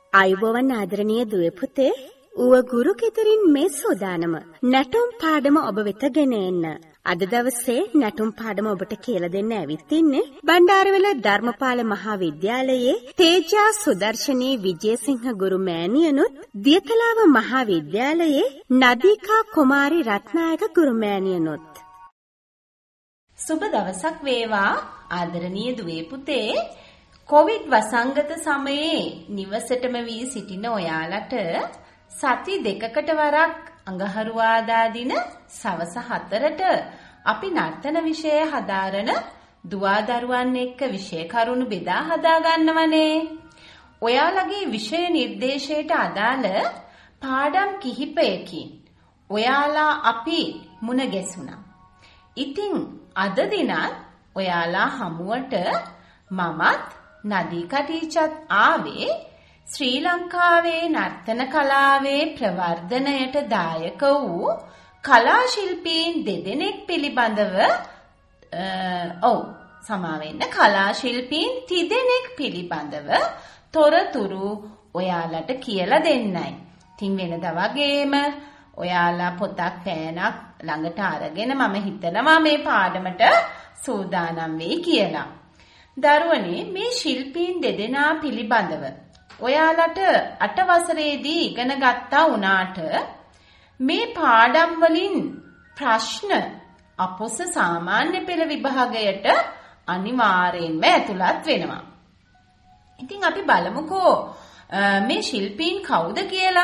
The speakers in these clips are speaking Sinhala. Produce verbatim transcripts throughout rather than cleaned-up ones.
අයුබෝවන් ආදරණීය දුවේ පුතේ, ඌව ගුරු කෙතරින් මේ සෝදානම නැටුම් පාඩම ඔබ වෙත ගෙන එන්න. අද දවසේ නැටුම් පාඩම ඔබට කියලා දෙන්න ඇවිත් ඉන්නේ බණ්ඩාරවැල ධර්මපාල මහා විද්‍යාලයේ තේජා සුදර්ශනී විජේසිංහ ගුරු මෑණියනුත් දියතලාව මහා විද්‍යාලයේ නදීකා කුමාරි රත්නායක ගුරු මෑණියනුත්. සුබ දවසක් වේවා ආදරණීය දුවේ පුතේ. කොවිඩ් වසංගත සමයේ නිවසටම වී සිටින ඔයාලට සති දෙකකට වරක් අඟහරුවාදා දින සවස හතරට අපි නර්තන විෂය හදාරන දුවදරුවන් එක්ක විෂය කරුණු බෙදා හදා ගන්නවනේ. ඔයාලගේ විෂය නිර්දේශයට අදාළ පාඩම් කිහිපයකින් ඔයාලා අපි මුණ ගැසුණා. ඉතින් අද දිනත් ඔයාලා හමුවට මමත් නදීකා ටීචර්ත් ආවේ ශ්‍රී ලංකාවේ නර්තන කලාවේ ප්‍රවර්ධනයට දායක වූ කලා ශිල්පීන් දෙදෙනෙක් පිළිබඳව ඔව් සමාවෙන්න කලා ශිල්පීන් තිදෙනෙක් පිළිබඳව තොරතුරු ඔයාලට කියලා දෙන්නයි. ඉතින් වෙනදා වගේම ඔයාලා පොතක් පෑනක් ළඟට අරගෙන මම හිතනවා මේ පාඩමට සූදානම් වෙයි කියලා. දරුවනේ මේ ශිල්පීන් දෙදෙනා පිළිබඳව ඔයාලට අට වසරේදී ඉගෙන ගත්තා වුණාට මේ පාඩම් වලින් ප්‍රශ්න අපොස සාමාන්‍ය පෙළ විභාගයට අනිවාර්යෙන්ම ඇතුළත් වෙනවා. ඉතින් අපි බලමුකෝ මේ ශිල්පීන් කවුද කියලා.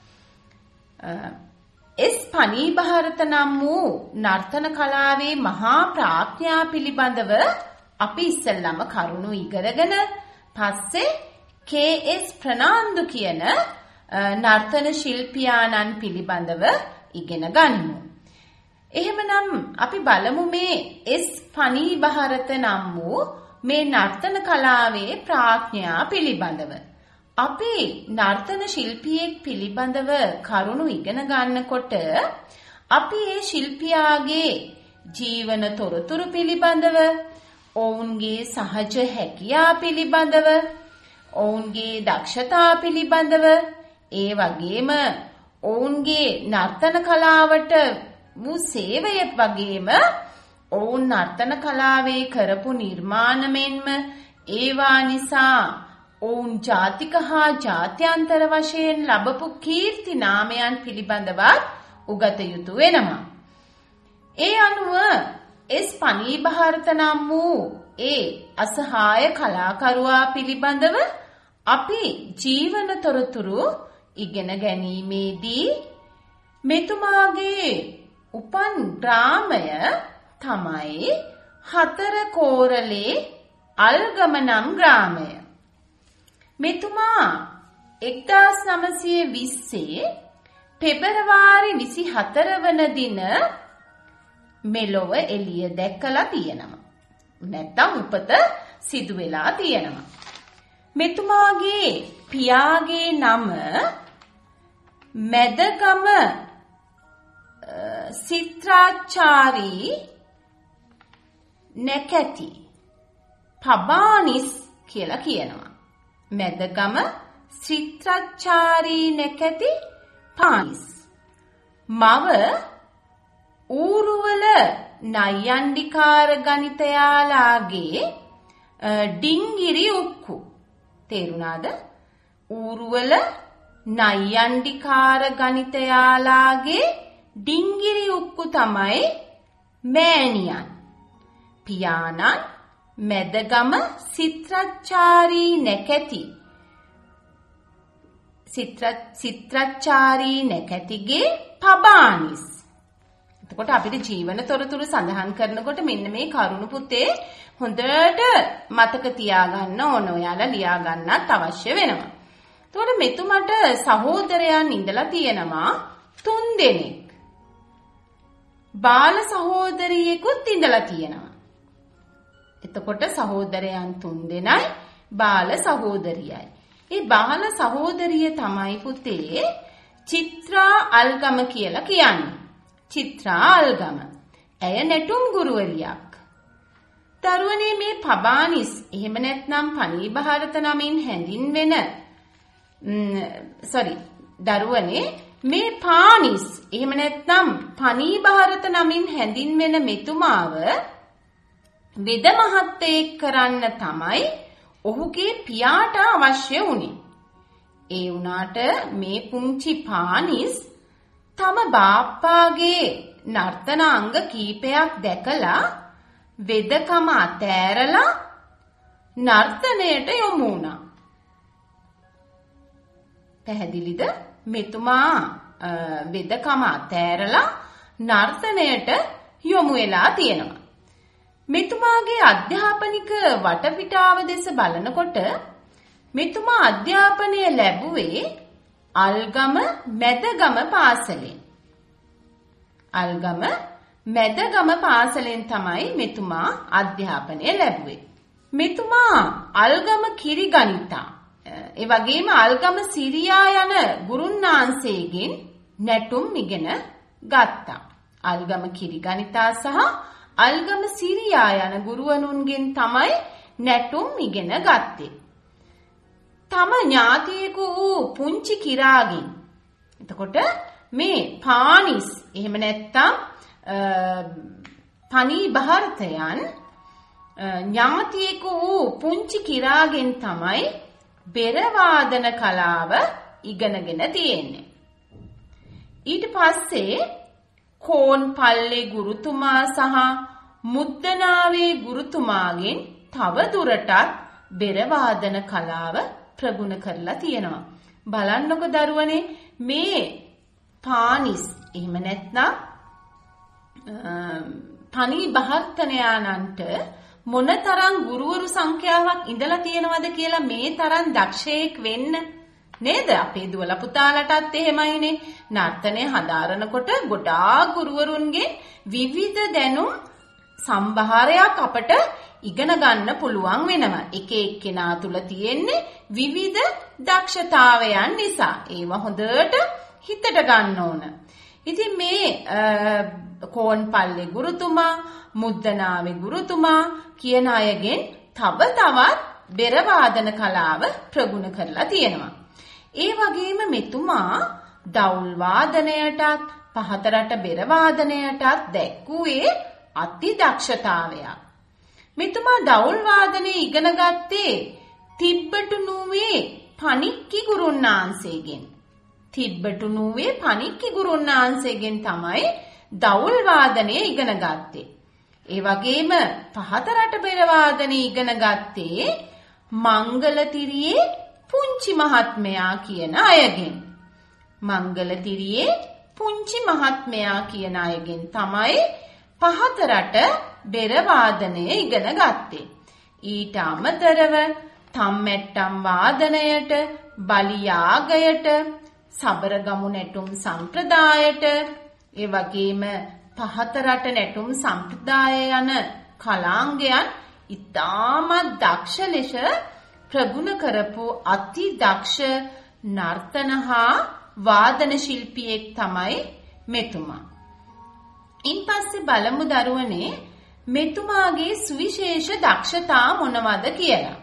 එස් පනීභාරත නම් වූ නර්තන කලාවේ මහා ප්‍රඥා පිළිබඳව අපි ඉස්සෙල්ලාම කරුණු ඉගෙනගෙන පස්සේ කේ එස් ප්‍රනාන්දු කියන නර්තන ශිල්පියාණන් පිළිබඳව ඉගෙන ගනිමු. එහෙමනම් අපි බලමු මේ එස් පනීභාරත නම් වූ මේ නර්තන කලාවේ ප්‍රඥා පිළිබඳව. අපි නර්තන ශිල්පියෙක් පිළිබඳව කරුණු ඉගෙන ගන්නකොට අපි ඒ ශිල්පියාගේ ජීවන තොරතුරු පිළිබඳව, ඔවුන්ගේ සහජ හැකියා පිළිබඳව, ඔවුන්ගේ දක්ෂතා පිළිබඳව, ඒ වගේම ඔවුන්ගේ නර්තන කලාවට වූ සේවය වගේම ඔවුන් නර්තන කලාවේ කරපු නිර්මාණ මෙන්ම ඒවා නිසා ඔවුන් ජාතික හා ජාත්‍යන්තර වශයෙන් ලැබපු කීර්ති නාමයන් පිළිබඳවත් උගත යුතු වෙනවා. ඒ අනුව එස් පනීභාරත නම් වූ ඒ අසහාය කලාකරුවා පිළිබඳව අපි ජීවන තොරතුරු ඉගෙන ගැනීමේදී මෙතුමාගේ උපන් ග්‍රාමය තමයි හතර කෝරළේ අල්ගම නම් ග්‍රාමය. මෙතුමා එක්දාස් නවසිය විස්සේ පෙබරවාරි විසිහතර වන දින මෙලොව එළිය දැක්කලා තියෙනවා. නැත්තම් උපත සිදු වෙලා තියෙනවා. මෙතුමාගේ පියාගේ නම මැදගම සිත්‍රාචාරී නැකැති පබානිස් කියලා කියනවා. මැදගම සිත්‍රාචාරී නැකැති පානිස්. මව ඌරුවල නයන්ඩිකාර ගණිතයාලාගේ ඩිංගිරි උක්කු. තේරුණාද? ඌරුවල නයන්ඩිකාර ගණිතයාලාගේ ඩිංගිරි උක්කු තමයි මෑණියන්. පියාණන් මැදගම සිත්‍රාචාරී නැකැති සිත්‍රාචාරී නැකැතිගේ පබානිස්. එතකොට අපිට ජීවන තොරතුරු සඳහන් කරනකොට මෙන්න මේ කරුණු පුතේ හොඳට මතක තියාගන්න ඕන. ඔයාලා ලියා ගන්නත් අවශ්‍ය වෙනවා. එතකොට මෙතුමට සහෝදරයන් ඉඳලා තියෙනවා තුන් දෙනෙක්. බාල සහෝදරියෙකුත් ඉඳලා තියෙනවා. එතකොට සහෝදරයන් තුන් දෙනයි බාල සහෝදරියයි. ඒ බාල සහෝදරිය තමයි පුතේ චිත්‍රා අල්ගම කියලා කියන්නේ. චිත්‍රා අල්ගම. ඇය නැටුම් ගුරුවරියක්. දරුවනේ මේ පබානිස් එහෙම නැත්නම් පනීභාරත නමින් හැඳින්වෙන sorry දරුවනේ මේ පානිස් එහෙම නැත්නම් පනී භාරත නමින් හැඳින්වෙන මෙතුමාව වෙද මහත්තයෙක් කරන්න තමයි ඔහුගේ පියාට අවශ්‍ය වුණේ. ඒ වුණාට මේ පුංචි පානිස් තම බාප්පාගේ නර්තන අංග කීපයක් දැකලා වෙදකම අතෑරලා නර්තනයට යොමු වුණා. පැහැදිලිද? මෙතුමා වෙදකම අතෑරලා නර්තනයට යොමු වෙලා තියෙනවා. මෙතුමාගේ අධ්‍යාපනික වටපිටාව දෙස බලනකොට මෙතුමා අධ්‍යාපනය ලැබුවේ අල්ගම මැදගම පාසලෙන්. අල්ගම මැදගම පාසලෙන් තමයි මෙතුමා අධ්‍යාපනය ලැබුවේ. මෙතුමා අල්ගම කිරිගණිතා ඒ වගේම අල්ගම සිරියා යන ගුරුන්නාන්සේගෙන් නැටුම් ඉගෙන ගත්තා. අල්ගම කිරිගණිතා සහ අල්ගම සිරියා යන ගුරුවරුන්ගෙන් තමයි නැටුම් ඉගෙන ගත්තේ. තම ඥාතියෙකු වූ පුංචි කිරාගෙන්. එතකොට මේ පානිස් එහෙම නැත්තම් පනී භාරතයන් ඥාතියෙකු වූ පුංචි කිරාගෙන් තමයි බෙර වාදන කලාව ඉගෙනගෙන තියෙන්නේ. ඊට පස්සේ කෝන්පල්ලේ ගුරුතුමා සහ මුද්දනාවේ ගුරුතුමාගෙන් තව දුරටත් බෙර වාදන කලාව ප්‍රගුණ කරලා තියෙනවා. බලන්නකො දරුවනේ මේ පානිස් එහෙම නැත්නම් පනී භාරතනයානන්ට මොනතරම් ගුරුවරු සංඛ්‍යාවක් ඉඳලා තියෙනවද කියලා මේ තරම් දක්ෂයෙක් වෙන්න නේද? අපේ දුවලා පුතාලටත් එහෙමයිනේ. නර්තනය හදාරනකොට ගොඩාක් ගුරුවරුන්ගේ විවිධ දැනුම් සම්භාරයක් අපට ඉගෙන ගන්න පුළුවන් වෙනවා. එක එක්කෙනා තුල තියෙන්නේ විවිධ දක්ෂතාවයන් නිසා. ඒවා හොඳට හිතට ගන්න ඕන. ඉතින් මේ කෝන්පල්ලේ ගුරුතුමා, මුද්දනාවේ ගුරුතුමා කියන අයගෙන් තව තවත් බෙර වාදන කලාව ප්‍රගුණ කරලා තියෙනවා. ඒ වගේම මෙතුමා දවුල් වාදනයටත් පහතරට බෙර වාදනයටත් දැක්වුවේ අති දක්ෂතාවයක්. මෙතුමා දවුල් වාදනය ඉගෙන ගත්තේ තිබ්බටුනුවේ පණික්කි ගුරුන්නාන්සේගෙන්. තිබ්බටුනුවේ පණික්කි ගුරුන්නාන්සේගෙන් තමයි දවුල් වාදනය ඉගෙන ගත්තේ. ඒ වගේම පහතරට බෙර වාදනය ඉගෙන ගත්තේ මංගලතිරියේ පුංචි මහත්මයා කියන අයගෙන්. මංගලතිරියේ පුංචි මහත්මයා කියන අයගෙන් තමයි පහතරට බෙර වාදනය ඉගෙන ගත්තේ. ඊට අමතරව තම්මැට්ටම් වාදනයට, බලියාගයට, සබරගමු නැටුම් සම්ප්‍රදායට, ඒ වගේම පහතරට නැටුම් සම්ප්‍රදාය යන කලාංගයන් ඉතාමත් දක්ෂ ලෙස ප්‍රගුණ කරපු අති දක්ෂ නර්තන හා වාදන ශිල්පියෙක් තමයි මෙතුමා. ඉන්පස්සේ බලමු දරුවනේ මෙතුමාගේ සුවිශේෂ දක්ෂතා මොනවද කියලා.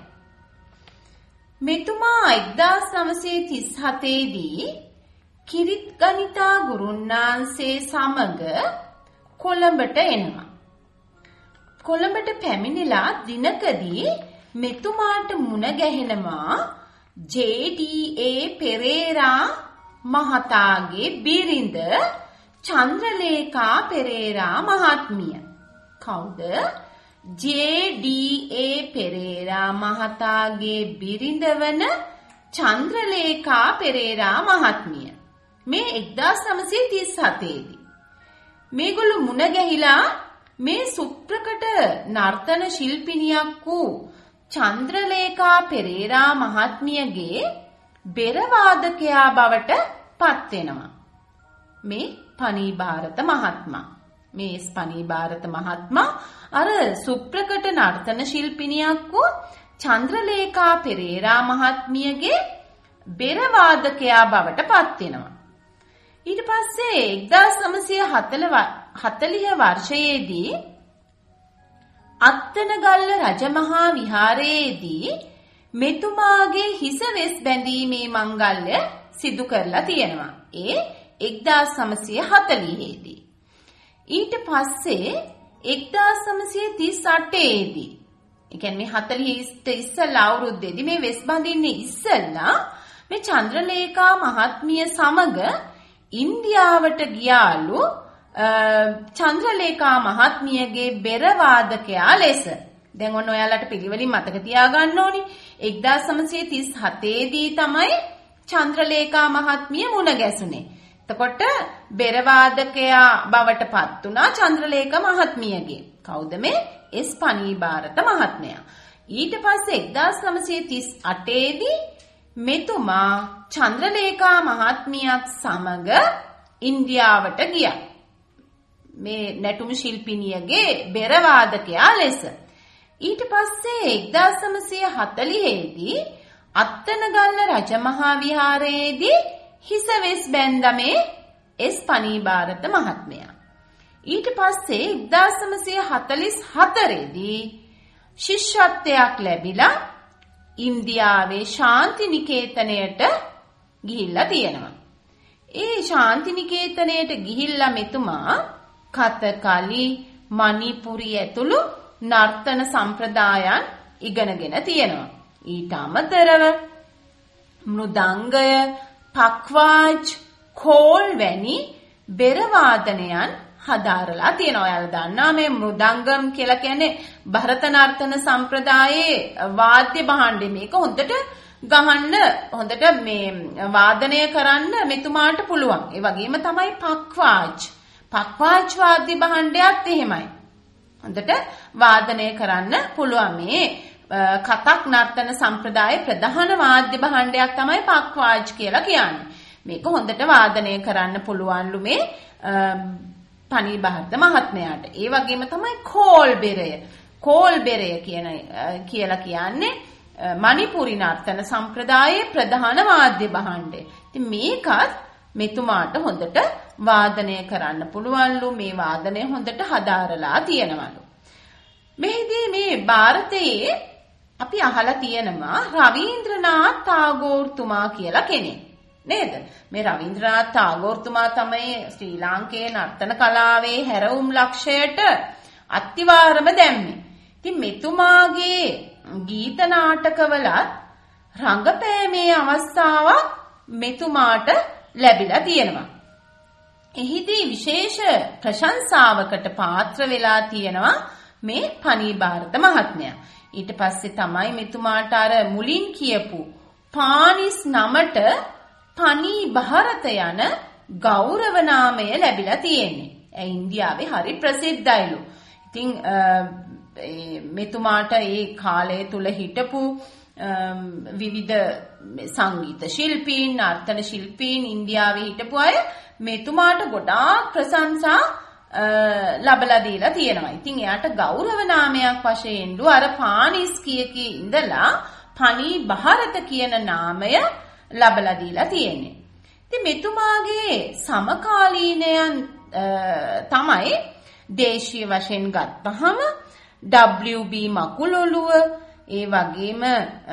මෙතුමා එක්දාස් නවසිය තිස් හතේ දී කිරිත් ගණිතා ගුරුන්නාන්සේ සමග කොළඹට එනවා. කොළඹට පැමිණිලා දිනකදී මෙතුමාට මුණ ගැහෙනවා ජේ ඩී ඒ පෙරේරා මහතාගේ බිරිඳ චන්ද්‍රලේඛා පෙරේරා මහත්මිය. කවුද? ජේ ඩී ඒ පෙරේරා මහතාගේ බිරිඳ වන චන්ද්‍රලේඛා පෙරේරා මහත්මිය. මේ එක්දාස් නවසිය තිස් හතේ දී මේගොල්ලෝ මුණ ගැහිලා මේ සුප්‍රකට නර්තන ශිල්පිනියක් වූ චන්ද්‍රලේඛා පෙරේරා මහත්මියගේ බෙර වාදකයා බවට පත් වෙනවා. මේ පනී භාරත මහත්මයා. මේ පනී භාරත මහත්මයා අර සුප්‍රකට නර්තන ශිල්පිනියක් වූ චන්ද්‍රලේඛා පෙරේරා මහත්මියගේ බෙර වාදකයා බවට පත් වෙනවා. ඊට පස්සේ එක්දාස් නවසිය හතළිහ වර්ෂයේදී අත්තනගල්ල රජමහා විහාරයේදී මෙතුමාගේ හිස වෙස් බැඳීමේ මංගල්‍ය සිදු කරලා තියෙනවා. ඒ එක්දාස් නවසිය හතළිහේ දී. ඊට පස්සේ එක්දාස් නවසිය තිස් අටේ දී. ඒ කියන්නේ මේ හතළිහට ඉස්සෙල්ලා අවුරුද්දේදී මේ වෙස් බඳින්නේ ඉස්සෙල්ලා මේ චන්ද්‍රලේඛා මහත්මිය සමග ඉන්දියාවට ගියාලු චන්ද්‍රලේඛා මහත්මියගේ බෙර වාදකයා ලෙස. දැන් ඔන්න ඔයාලට පිළිවෙලින් මතක තියාගන්න ඕනි. එක්දාස් නවසිය තිස් හතේ දී තමයි චන්ද්‍රලේඛා මහත්මිය මුණ ගැසුනේ. එතකොට බෙර වාදකයා බවට පත් වුණා චන්ද්‍රලේඛා මහත්මියගේ. කවුද මේ? එස් පනීභාරත මහත්මයා. ඊට පස්සේ එක්දාස් නවසිය තිස් අටේ දී මෙතුමා චන්ද්‍රලේඛා මහත්මියත් සමග ඉන්දියාවට ගියා. මේ නැටුම් ශිල්පිනියගේ බෙර වාදකයා ලෙස. ඊට පස්සේ එක්දාස් නවසිය හතළිහේ දී අත්තනගල්ල රජමහා විහාරයේදී හිස වෙස් බැන්දමේ එස් පනීභාරත මහත්මයා. ඊට පස්සේ එක්දාස් නවසිය හතළිස් හතරේ දී ශිෂ්‍යත්වයක් ලැබිලා ඉන්දියාවේ ශාන්ති නිකේතනයට ගිහිල්ලා තියෙනවා. ඒ ශාන්ති නිකේතනයට ගිහිල්ලා මෙතුමා කතකලි, මණිපුරි ඇතුළු නර්තන සම්ප්‍රදායන් ඉගෙනගෙන තියෙනවා. ඊට අමතරව මෘදංගය, පක්වාජ්, කෝල් වැනි බෙර වාදනයන් හදාරලා තියෙනවා. ඔයාලා දන්නා මේ මෘදංගම් කියලා කියන්නේ ಭಾರತ නර්තන සම්ප්‍රදායේ වාද්‍ය භාණ්ඩය. මේක හොඳට ගහන්න, හොඳට මේ වාදනය කරන්න මෙතුමාට පුළුවන්. ඒ වගේම තමයි පක්වාජ්. පක්වාජ් වාද්‍ය භාණ්ඩයත් එහෙමයි. හොඳට වාදනය කරන්න පුළුවන්. මේ කතක් නර්තන සම්ප්‍රදායේ ප්‍රධාන වාද්‍ය භාණ්ඩයක් තමයි පක්වාජ් කියලා කියන්නේ. මේක හොඳට වාදනය කරන්න පුළුවන්ලු මේ පනීභාරත මහත්මයාට. ඒ වගේම තමයි කෝල් බෙරය. කෝල් බෙරය කියන කියලා කියන්නේ මණිපුරි නර්තන සම්ප්‍රදායේ ප්‍රධාන වාද්‍ය භාණ්ඩය. ඉතින් මේකත් මෙතුමාට හොඳට වාදනය කරන්න පුළුවන්ලු. මේ වාදනය හොඳට හදාරලා තියෙනවලු. මෙහිදී මේ ಭಾರತයේ අපි අහලා තියෙනවා රවීන්ද්‍රනාත් ටාගෝර්තුමා කියලා කෙනෙක්. නේද? මේ රවීන්ද්‍රනාත් ටාගෝර්තුමා තමයි ශ්‍රී ලාංකේය නර්තන කලාවේ හැරවුම් ලක්ෂයට අත්තිවාරම දැම්මේ. ඉතින් මෙතුමාගේ ගීත නාටකවලත් රංගපෑමේ අවස්ථාවක් මෙතුමාට ලැබිලා තියෙනවා. එහිදී විශේෂ ප්‍රශංසාවකට පාත්‍ර වෙලා තියෙනවා මේ පනීභාරත මහත්මයා. ඊට පස්සේ තමයි මෙතුමාට අර මුලින් කියපු පානිස් නමට පනීභාරත යන ගෞරව නාමය ලැබිලා තියෙන්නේ. ඒ ඉන්දියාවේ හරි ප්‍රසිද්ධයිලු. ඉතින් මෙතුමාට ඒ කාලය තුල හිටපු විවිධ සංගීත ශිල්පීන්, නර්තන ශිල්පීන් ඉන්දියාවේ හිටපු අය මෙතුමාට ගොඩාක් ප්‍රශංසා ලබලා දීලා තියෙනවා. ඉතින් එයාට ගෞරව නාමයක් වශයෙන් දු අර පානිස් කියකී ඉඳලා පනීභාරත කියන නාමය ලබලා දීලා තියෙන්නේ. ඉතින් මෙතුමාගේ සමකාලීනයන් තමයි දේශීය වශයෙන් ගත්තහම ඩබ්ලිව් බී මකුලොළුව, ඒ වගේම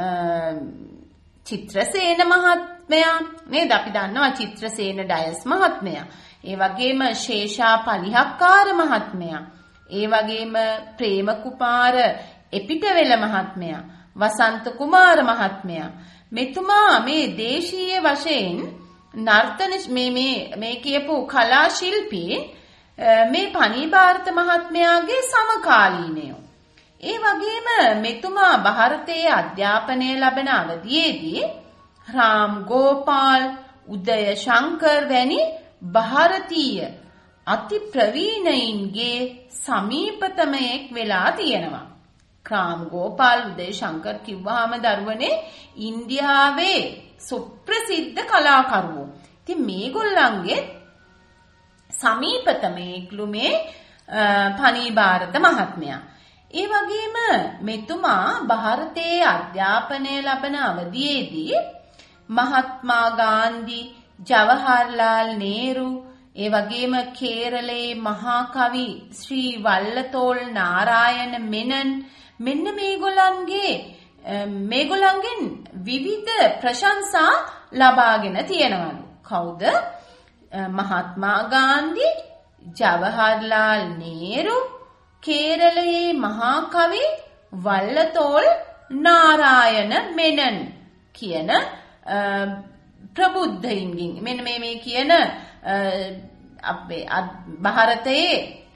චිත්‍රසේන මහත්මයා නේද? අපි දන්නවා චිත්‍රසේන ඩයස් මහත්මයා. ඒ වගේම ශේෂා පලිහක්කාර මහත්මයා. ඒ වගේම ප්‍රේමකුමාර එපිටවෙල මහත්මයා, වසන්ත කුමාර මහත්මයා. මෙතුමා මේ දේශීය වශයෙන් නර්තන මේ මේ මේ කියපු කලා ශිල්පී මේ පනීභාරත මහත්මයාගේ සමකාලීනයෝ. ඒ වගේම මෙතුමා ಭಾರತයේ අධ්‍යාපනය ලබන අවධියේදී රාම් ගෝපාල්, උදය ශංකර් වැනි ಭಾರತೀಯ අති ප්‍රවීණයින්ගේ සමීපතමයෙක් වෙලා තියෙනවා. රාම් ගෝපාල්, උදය ශංකර් කිව්වහම දරුවනේ ඉන්දියාවේ සුප්‍රසිද්ධ කලාකරුවෝ. ඉතින් මේගොල්ලන්ගේ සමීපතමයෙක්ලු මේ පනීභාරත මහත්මයා. ඒ වගේම මෙතුමා ಭಾರತයේ අධ්‍යාපනය ලබන අවධියේදී මහත්මා ගාන්ධි, ජවහර්ලාල් නේරු, ඒ වගේම කේරළයේ මහා කවි ශ්‍රී වල්ලතෝල් නාරායන මෙනන් මෙන්න මේගොල්ලන්ගේ මේගොල්ලන්ගෙන් විවිධ ප්‍රශංසා ලබාගෙන තියෙනවලු. කවුද? මහත්මා ගාන්ධි, ජවහර්ලාල් නේරු, කේරළයේ මහා කවි වල්ලතෝල් නාරායන මෙනන් කියන ප්‍රබුද්ධයින්ගෙන් මෙන්න මේ මේ කියන අපේ ಭಾರತයේ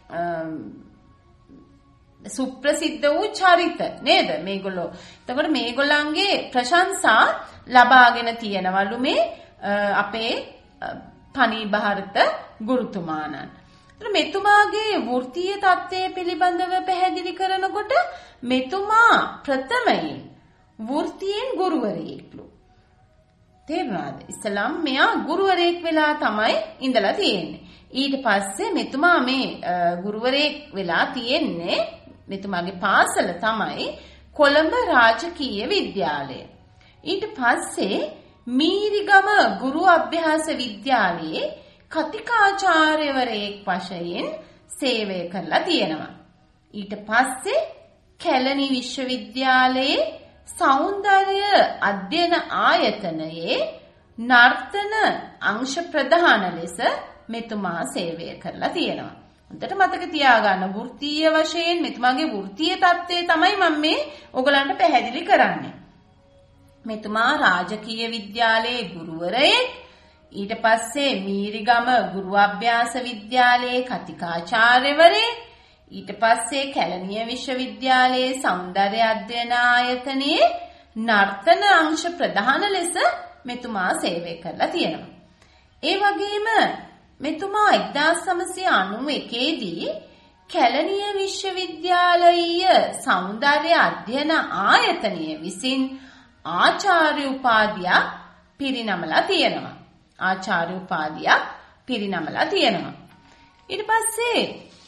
සුප්‍රසිද්ධ වූ චරිත නේද මේගොල්ලෝ. එතකොට මේගොල්ලන්ගේ ප්‍රශංසා ලබාගෙන තියෙනවලු මේ අපේ පනී ಭಾರತ ගුරුතුමාණන්. එතකොට මෙතුමාගේ වෘත්තීය තත්ත්වය පිළිබඳව පැහැදිලි කරනකොට මෙතුමා ප්‍රථමයෙන් වෘත්තියෙන් ගුරුවරයෙක්ලු. තේරුණාද? ඉස්ලාම් මෙයා ගුරුවරයෙක් වෙලා තමයි ඉඳලා තියෙන්නේ. ඊට පස්සේ මෙතුමා මේ ගුරුවරයෙක් වෙලා තියෙන්නේ මෙතුමාගේ පාසල තමයි කොළඹ රාජකීය විද්‍යාලය. ඊට පස්සේ මීරිගම ගුරු අභ්‍යාස විද්‍යාලයේ කතිකාචාර්යවරයෙක් වශයෙන් සේවය කරලා තියෙනවා. ඊට පස්සේ කැලණි විශ්වවිද්‍යාලයේ සෞන්දර්ය අධ්‍යයන ආයතනයේ නර්තන අංශ ප්‍රධාන ලෙස මෙතුමා සේවය කරලා තියෙනවා. හොඳට මතක තියාගන්න වෘත්තීය වශයෙන් මෙතුමාගේ වෘත්තීය තත්ත්වය තමයි මම මේ ඔයගලන්ට පැහැදිලි කරන්නේ. මෙතුමා රාජකීය විද්‍යාලයේ ගුරුවරයෙක්, ඊට පස්සේ මීරිගම ගුරු අභ්‍යාස විද්‍යාලයේ කතිකාචාර්යවරයෙක්, ඊට පස්සේ කැලණිය විශ්වවිද්‍යාලයේ සෞන්දර්ය අධ්‍යයන ආයතනයේ නර්තන අංශ ප්‍රධාන ලෙස මෙතුමා සේවය කරලා තියෙනවා. ඒ වගේම මෙතුමා එක්දාස් නවසිය අනූ එකේ දී කැලණිය විශ්වවිද්‍යාලීය සෞන්දර්ය අධ්‍යයන ආයතනය විසින් ආචාර්ය උපාධියක් පිරිනමලා තියෙනවා. ආචාර්ය උපාධියක් පිරිනමලා තියෙනවා. ඊට පස්සේ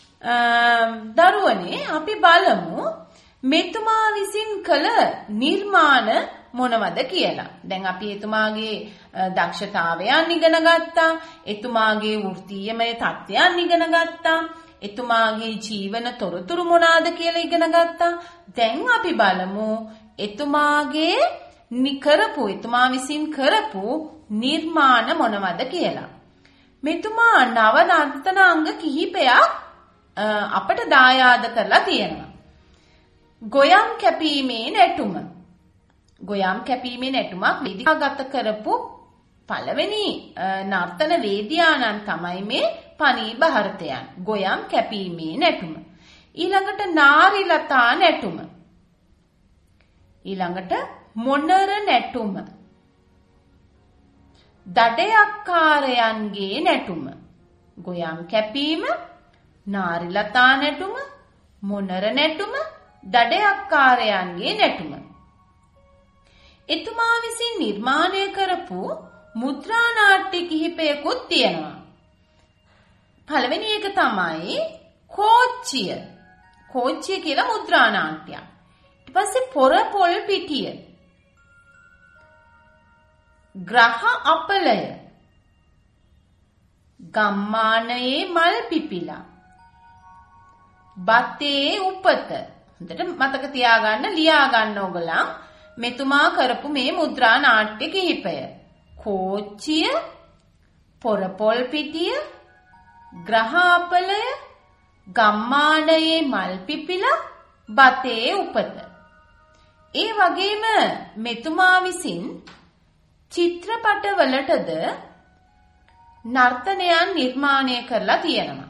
දරුවනේ අපි බලමු මෙතුමා විසින් කළ නිර්මාණ මොනවද කියලා. දැන් අපි එතුමාගේ දක්ෂතාවයන් ඉගෙන ගත්තා. එතුමාගේ වෘත්තීයමය තත්ත්වයන් ඉගෙන ගත්තා. එතුමාගේ ජීවන තොරතුරු මොනවාද කියලා ඉගෙන ගත්තා. දැන් අපි බලමු එතුමාගේ නිකරපු එතුමා විසින් කරපු නිර්මාණ මොනවද කියලා. මෙතුමා නව නර්තනාංග කිහිපයක් අපට දායාද කරලා තියෙනවා. ගොයම් කැපීමේ නැටුම. ගොයම් කැපීමේ නැටුමක් විදිහාගත කරපු පළවෙනි නර්තන වේදියාණන් තමයි මේ පනී ಭಾರತයන්. ගොයම් කැපීමේ නැටුම. ඊළඟට නාරිලතා නැටුම. ඊළඟට මොනර නැටුම. දඩයක්කාරයන්ගේ නැටුම. ගොයම් කැපීම, නාරිලතා නැටුම, මොනර නැටුම, දඩයක්කාරයන්ගේ නැටුම. එතුමා විසින් නිර්මාණය කරපු මුද්‍රා නාට්‍ය කිහිපයකුත් තියෙනවා. පළවෙනි එක තමයි කෝච්චිය. කෝච්චිය කියලා මුද්‍රා නාට්‍යයක්. ඊට පස්සේ පොර පොල් පිටිය, ග්‍රහ අපලය, ගම්මානයේ මල් පිපිලා, බතේ උපත. හොඳට මතක තියාගන්න, ලියා ගන්න ඕගොල්ලන් මෙතුමා කරපු මේ මුද්‍රා නාට්‍ය කිහිපය. කෝච්චිය, පොර පොල් පිටිය, ග්‍රහ අපලය, ගම්මානයේ මල් පිපිලා, බතේ උපත. ඒ වගේම මෙතුමා විසින් චිත්‍රපටවලටද නර්තනයන් නිර්මාණය කරලා තියෙනවා.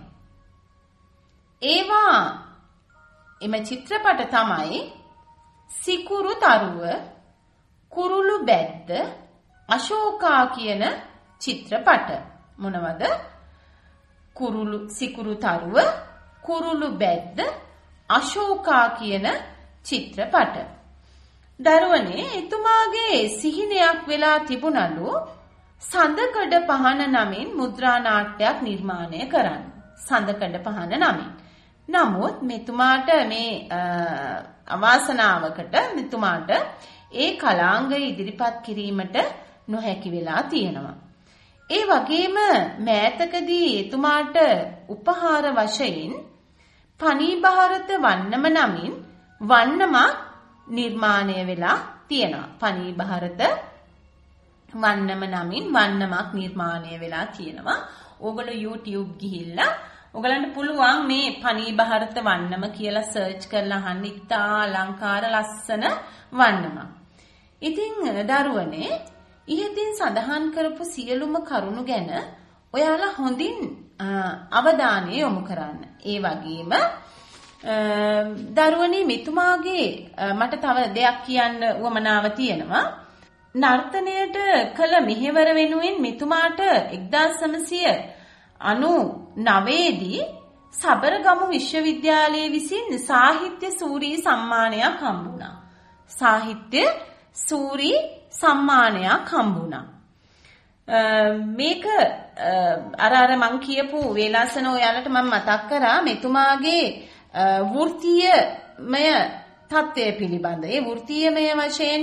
ඒවා එම චිත්‍රපට තමයි සිකුරු තරුව, කුරුළු බැද්ද, අශෝකා කියන චිත්‍රපට. මොනවද? කුරුළු සිකුරු තරුව, කුරුළු බැද්ද, අශෝකා කියන චිත්‍රපට. දරුවනේ එතුමාගේ සිහිනයක් වෙලා තිබුණලු සඳකඩ පහන නමින් මුද්‍රා නාට්‍යයක් නිර්මාණය කරන්න. සඳකඩ පහන නමින්. නමුත් මෙතුමාට මේ අවාසනාවකට මෙතුමාට ඒ කලාංගය ඉදිරිපත් කිරීමට නොහැකි වෙලා තියෙනවා. ඒ වගේම මෑතකදී එතුමාට උපහාර වශයෙන් පනී ಭಾರತ වන්නම නමින් වන්නමක් නිර්මාණය වෙලා තියෙනවා. පනී භාරත වන්නම නමින් වන්නමක් නිර්මාණය වෙලා තියෙනවා. ඕගොල්ලෝ YouTube ගිහිල්ලා ඔයගලන්ට පුළුවන් මේ පනී භාරත වන්නම කියලා සර්ච් කරලා අහන්න. ඉතා අලංකාර ලස්සන වන්නමක්. ඉතින් දරුවනේ ඉහතින් සඳහන් කරපු සියලුම කරුණු ගැන ඔයාලා හොඳින් අවධානය යොමු කරන්න. ඒ වගේම දරුවනේ මෙතුමාගේ මට තව දෙයක් කියන්න උවමනාව තියෙනවා. නර්තනයට කළ මෙහෙවර වෙනුවෙන් මෙතුමාට එක්දාස් නවසිය අනු නවය දී සබරගමු විශ්වවිද්‍යාලයේ විසින් සාහිත්‍ය සූරී සම්මානයක් හම්බුණා. සාහිත්‍ය සූරී සම්මානයක් හම්බුණා. මේක අර අර මං කියපු වේලාසන ඔයාලට මම මතක් කරා මෙතුමාගේ වෘත්තීයමය තත්ත්වය පිළිබඳ. ඒ වෘත්තීයමය වශයෙන්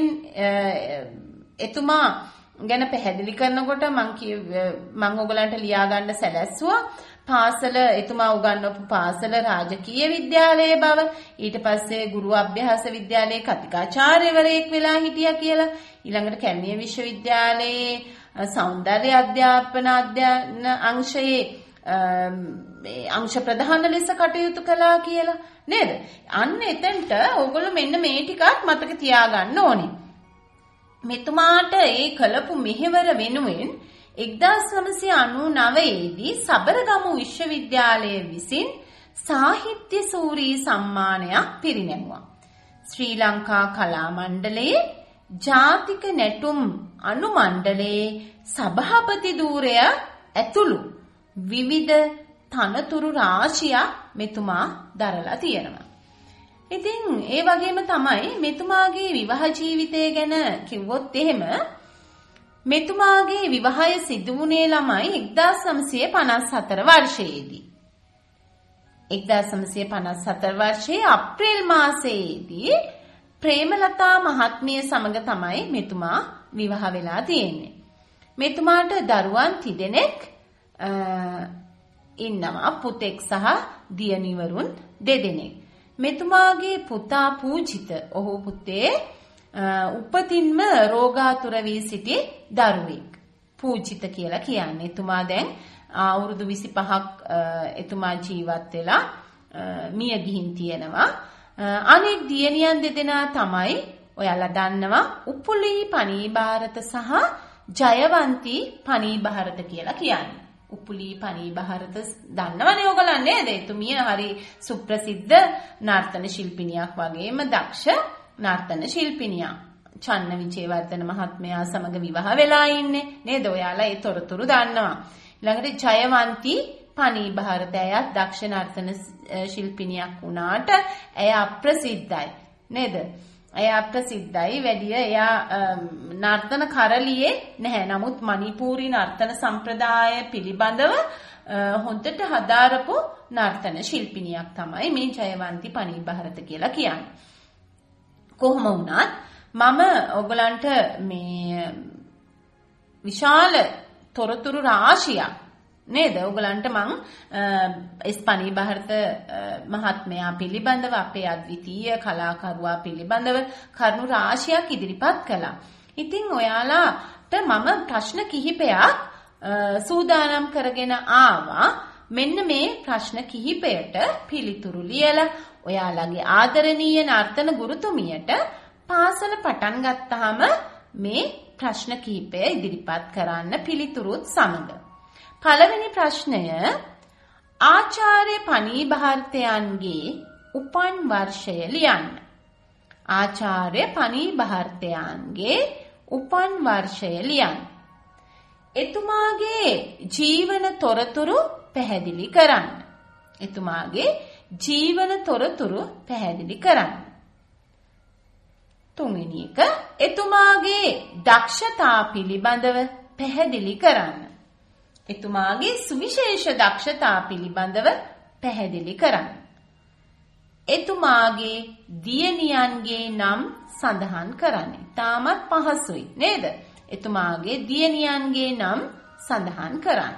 එතුමා ගැන පැහැදිලි කරනකොට මං කිය මං ඔයගලන්ට ලියා ගන්න සැලැස්සුවා. පාසල එතුමා උගන්වපු පාසල රාජකීය විද්‍යාලයේ බව, ඊට පස්සේ ගුරු අභ්‍යාස විද්‍යාලයේ කතිකාචාර්යවරයෙක් වෙලා හිටියා කියලා, ඊළඟට කැලණිය විශ්වවිද්‍යාලයේ සෞන්දර්ය අධ්‍යාපන අධ්‍යයන අංශයේ අංශ ප්‍රධාන ලෙස කටයුතු කළා කියලා නේද? අන්න එතනට ඕගොල්ලෝ මෙන්න මේ ටිකත් මතක තියාගන්න ඕනේ. මෙතුමාට ඒ කළපු මෙහෙවර වෙනුවෙන් එක්දාස් නවසිය අනු නවය දී සබරගමු විශ්වවිද්‍යාලය විසින් සාහිත්‍ය සූරී සම්මානයක් පිරිනැමුවා. ශ්‍රී ලංකා කලා මණ්ඩලයේ ජාතික නැටුම් අනු මණ්ඩලයේ සභාපති ධූරය ඇතුළු විවිධ තනතුරු රාශියක් මෙතුමා දරලා තියෙනවා. ඉතින් ඒ වගේම තමයි මෙතුමාගේ විවාහ ජීවිතය ගැන කිව්වොත් එහෙම මෙතුමාගේ විවාහය සිදු වුණේ ළමයි එක්දාස් නවසිය පනස් හතර වර්ෂයේදී. එක්දාස් නවසිය පනස් හතර වර්ෂයේ අප්‍රේල් මාසයේදී ප්‍රේමලතා මහත්මිය සමග තමයි මෙතුමා විවාහ වෙලා තියෙන්නේ. මෙතුමාට දරුවන් තිදෙනෙක් ඉන්නවා, පුතෙක් සහ දියණිවරුන් දෙදෙනෙක්. මෙතුමාගේ පුතා පූජිත, ඔහු පුතේ උපතින්ම රෝගාතුර වී සිටි දරුවෙක්. පූජිත කියලා කියන්නේ. එතුමා දැන් අවුරුදු විසිපහක් එතුමා ජීවත් වෙලා මිය ගිහින් තියෙනවා. අනෙක් දියණියන් දෙදෙනා තමයි ඔයාලා දන්නවා උපුලී පනී භාරත සහ ජයවන්ති පනී භාරත කියලා කියන්නේ. උපුලී පනී භාරත දන්නවනේ ඔයගොල්ලෝ නේද? එතුමිය හරි සුප්‍රසිද්ධ නර්තන ශිල්පිනියක් වගේම දක්ෂ නර්තන ශිල්පිනියක්. චන්න විජේවර්ධන මහත්මයා සමග විවාහ වෙලා ඉන්නේ නේද? ඔයාලා ඒ තොරතුරු දන්නවා. ඊළඟට ජයවන්ති පනී භාරත ඇයත් දක්ෂ නර්තන ශිල්පිනියක් වුණාට ඇය අප්‍රසිද්ධයි නේද? ඇය අප්‍රසිද්ධයි වැඩිය. එයා නර්තන කරලියේ නැහැ. නමුත් මණිපූරි නර්තන සම්ප්‍රදාය පිළිබඳව හොඳට හදාරපු නර්තන ශිල්පිනියක් තමයි මේ ජයවන්ති පනී භාරත කියලා කියන්නේ. කොහොම වුණත් මම ඔයගලන්ට මේ විශාල තොරතුරු රාශියක් නේද ඔයගලන්ට මං එස් පනී භාරත මහත්මයා පිළිබඳව, අපේ අද්විතීය කලාකරුවා පිළිබඳව කරුණු රාශියක් ඉදිරිපත් කළා. ඉතින් ඔයාලාට මම ප්‍රශ්න කිහිපයක් සූදානම් කරගෙන ආවා. මෙන්න මේ ප්‍රශ්න කිහිපයට පිළිතුරු ලියලා ඔයාලගේ ආදරණීය නර්තන ගුරුතුමියට පාසල පටන් ගත්තාම මේ ප්‍රශ්න කිහිපය ඉදිරිපත් කරන්න පිළිතුරුත් සමග. පළවෙනි ප්‍රශ්නය, ආචාර්ය පනී භාරතයන්ගේ උපන් වර්ෂය ලියන්න. ආචාර්ය පනී භාරතයන්ගේ උපන් වර්ෂය ලියන්න. එතුමාගේ ජීවන තොරතුරු පැහැදිලි කරන්න. එතුමාගේ ජීවන තොරතුරු පැහැදිලි කරන්න. තුන්වෙනි එක, එතුමාගේ දක්ෂතා පිළිබඳව පැහැදිලි කරන්න. එතුමාගේ සුවිශේෂ දක්ෂතා පිළිබඳව පැහැදිලි කරන්න. එතුමාගේ දියණියන්ගේ නම් සඳහන් කරන්න. තාමත් පහසුයි නේද? එතුමාගේ දියණියන්ගේ නම් සඳහන් කරන්න.